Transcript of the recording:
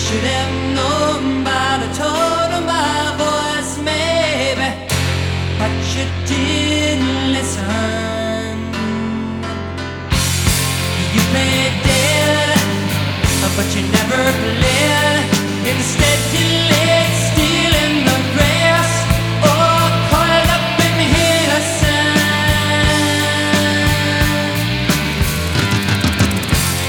should have known by the tone of my voice, maybe. But you did.